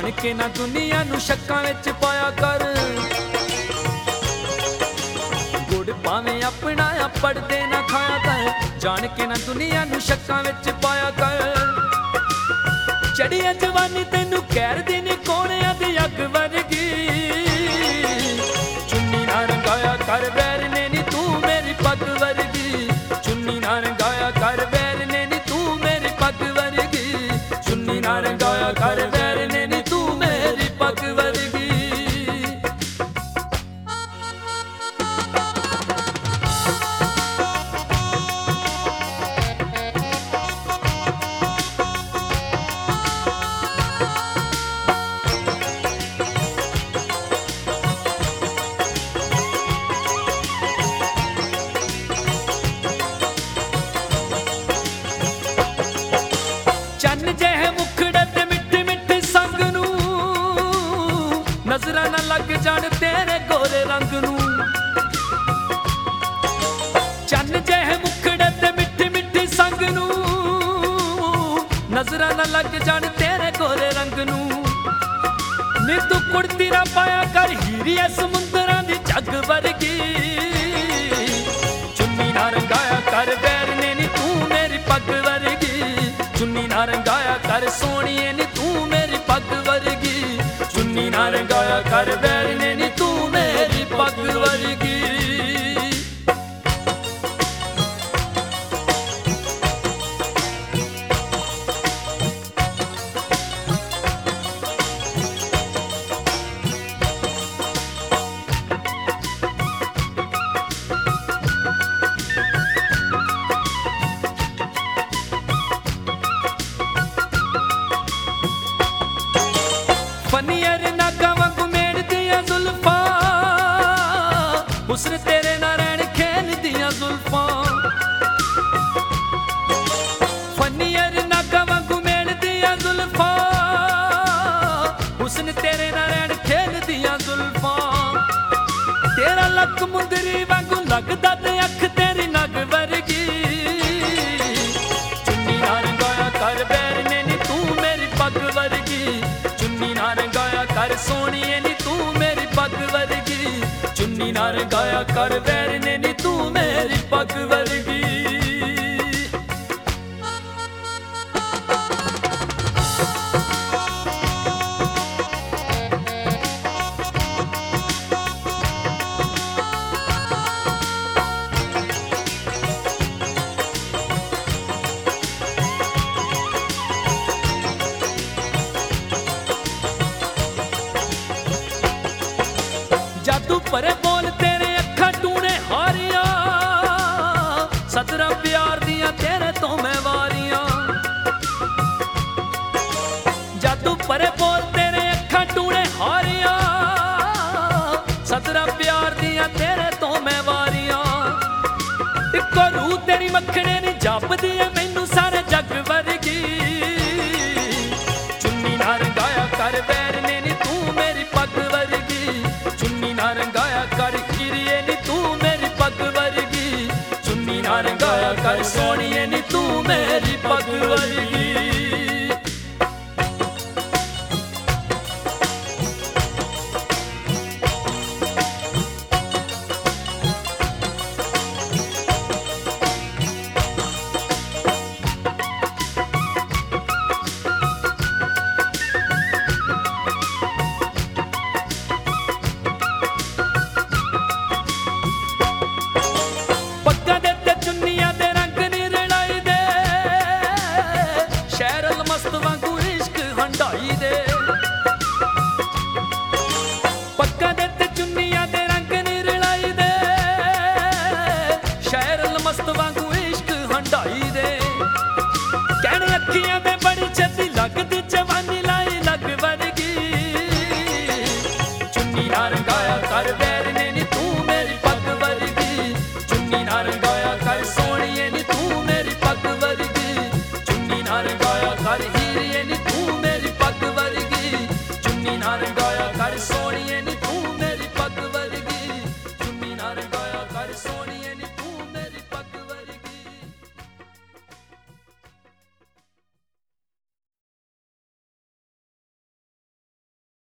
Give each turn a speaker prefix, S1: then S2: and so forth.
S1: ਜਾਣ ਕੇ ਨਾ ਦੁਨੀਆ ਨੂੰ ਸ਼ੱਕਾਂ ਵਿੱਚ ਪਾਇਆ ਕਰ। ਗੁੜ ਭਾਵੇਂ ਆਪਣਾ ਆ ਪੜਦੇ ਨਾ ਖਾਇਆ ਕਰ। ਜਾਣ ਕੇ ਨਾ ਦੁਨੀਆ ਨੂੰ ਸ਼ੱਕਾਂ ਵਿੱਚ ਪਾਇਆ ਕਰ। ਚੜੀ ਜਵਾਨੀ ਤੈਨੂੰ ਕਹਿਰਦੇ ਨੇ ਕੋਣਿਆਂ ਦੀ ਅੱਗ ਵਰਗੀ। ਚੁੰਨੀ ਨਾ ਰੰਗਾਇਆ ਕਰ ਵੈਰ ਨੇ ਨੀ ਤੂੰ ਮੇਰੀ ਪੱਗ ਵਰਗੀ। ਚੁੰਨੀ ਨਾ ਰੰਗਾਇਆ ਕਰ ਵੈਰ ਨੇ ਨੀ ਤੂੰ ਮੇਰੀ ਪੱਗ ਵਰਗੀ। ਚੁੰਨੀ ਨਾ ਰੰਗਾਇਆ ਕਰ ਵੈਰ ਨੇ ਨੀ ਤੂੰ ਮੇਰੀ ਪੱਗ ਵਰਗੀ। ਚੰਨ ਜਿਹੇ ਮੁਖੜੇ ਤੇ ਮਿੱਠੇ ਮਿੱਠੇ ਸੰਗ ਨੂੰ। ਨਜ਼ਰਾਂ ਨਾ ਲੱਗ ਜਾਣ ਤੇਰੇ ਗੋਰੇ ਰੰਗ ਨੂੰ। ਚੰਨ ਜਿਹੇ ਮੁਖੜੇ ਤੇ ਮਿੱਠੇ ਮਿੱਠੇ ਸੰਗ ਨੂੰ। ਨਜ਼ਰਾਂ ਨਾ ਲੱਗ ਜਾਣ ਤੇਰੇ ਗੋਰੇ ਰੰਗ ਨੂੰ। ਨੀ ਤੂੰ ਕੁੜਤੀ ਨਾ ਪਾਇਆ ਕਰ ਹੀਰੀਏ ਸਮੁੰਦਰਾਂ ਦੀ ਝੱਗ ਵਰਗੀ। ਚੁੰਨੀ ਨਾ ਰੰਗਾਇਆ ਕਰ ਵੈਰ ਨੇ ਨੀ ਤੂੰ ਮੇਰੀ ਪੱਗ ਵਰਗੀ। ਚੁੰਨੀ ਨਾ ਰੰਗਾਇਆ ਕਰ ਸੋਹਣੀਏ ਨੀ ਤੂੰ ਮੇਰੀ ਪੱਗ ਵਰਗੀ। ਚੁੰਨੀ ਨਾ ਰੰਗਾਇਆ ਕਰ ਵੈਰ ਨੇ ਨੀ ਤੂੰ ਮੇਰੀ ਪੱਗ ਵਰਗੀ। ਫਨੀਅਰ ਨਾਗਾਂ ਵਾਂਗੂ ਮੇੜਦੀਆਂ ਜ਼ੁਲਫਾਂ। ਹੁਸਨ ਤੇਰੇ ਨਾਲ ਰਹਿਣ ਖੇਲਦੀਆਂ ਜ਼ੁਲਫਾਂ। ਫਨੀਅਰ ਨਾਗਾਂ ਵਾਂਗੂ ਮੇੜਦੀਆਂ ਜ਼ੁਲਫਾਂ। ਹੁਸਨ ਤੇਰੇ ਨਾਲ ਰਹਿਣ ਖੇਲਦੀਆਂ ਜ਼ੁਲਫਾਂ। ਤੇਰਾ ਲੱਕ ਮੁੰਦਰੀ ਵਾਂਗੂ ਲੱਗਦਾ ਤੇ ਅੱਖ ਤੇਰੀ ਨਗ ਵਰਗੀ। ਚੁੰਨੀ ਨਾ ਰੰਗਾਇਆ ਕਰ ਵੈਰ ਨੇ ਨੀ ਤੂੰ ਮੇਰੀ ਪੱਗ ਵਰਗੀ। ਚੁੰਨੀ ਨਾ ਰੰਗਾਇਆ ਕਰ ਸੋਹਣੀਏ ਨੀ ਤੂੰ ਮੇਰੀ ਪੱਗ ਵਰਗੀ। ਚੁੰਨੀ ਨਾ ਰੰਗਾਇਆ ਕਰ ਵੈਰ ਨੇ ਨੀ ਤੂੰ ਮੇਰੀ ਪੱਗ ਵਰਗੀ। ਜਾਦੂ ਭਰੇ ਬੋਲ ਤੇਰੇ ਅੱਖਾਂ ਟੂਣੇ ਹਾਰੀਆਂ। ਸਤਰਾਂ ਪਿਆਰ ਦੀਆਂ ਤੇਰੇ ਤੋਂ ਮੈਂ ਵਾਰੀਆਂ। ਜਾਦੂ ਭਰੇ ਬੋਲ ਤੇਰੇ ਅੱਖਾਂ ਟੂਣੇ ਹਾਰੀਆਂ। ਸਤਰਾਂ ਪਿਆਰ ਦੀਆਂ ਤੇਰੇ ਤੋਂ ਮੈਂ ਵਾਰੀਆਂ। ਇੱਕੋ ਰੂਹ ਤੇਰੀ ਮੱਖਣੇ ਨੀ ਜਪਦੀ ਐ ਮੈਨੂੰ ਸਾਰੇ ਜੱਗ ਵਰਗੀ। ਚੁੰਨੀ ਨਾ ਰੰਗਾਇਆ ਕਰ ਵੈਰ ਨੇ ਨੀ ਤੂੰ ਮੇਰੀ ਪੱਗ ਵਰਗੀ। ਚੁੰਨੀ ਨਾ ਰੰਗਾਇਆ ਕਰ ਹੀਰੀਏ ਨੀ ਤੂੰ ਮੇਰੀ ਪੱਗ ਵਰਗੀ। ਚੁੰਨੀ ਨਾ ਰੰਗਾਇਆ ਕਰ ਸੋਹਣੀਏ ਨੀ ਤੂੰ ਮੇਰੀ ਪੱਗ ਵਰਗੀ। ਪੱਗਾਂ ਦੇ ਤੇ ਚੁੰਨੀਆਂ ਦੇ ਰੰਗ ਨੀ ਰਲਾਈ ਦੇ। ਸ਼ਹਿਰਲ ਮਸਤ ਵਾਂਗੂ ਇਸ਼ਕ ਹੰਢਾਈ ਦੇ। ਪੱਗਾਂ ਦੇ ਤੇ ਚੁੰਨੀਆਂ ਦੇ ਰੰਗ ਨੀ ਰਲਾਈ ਦੇ। ਸ਼ਹਿਰਲ ਮਸਤ ਵਾਂਗੂ ਇਸ਼ਕ ਹੰਢਾਈ ਦੇ। ਕਹਿਣ ਅੱਖੀਆਂ ਦੇ ਬੜੀ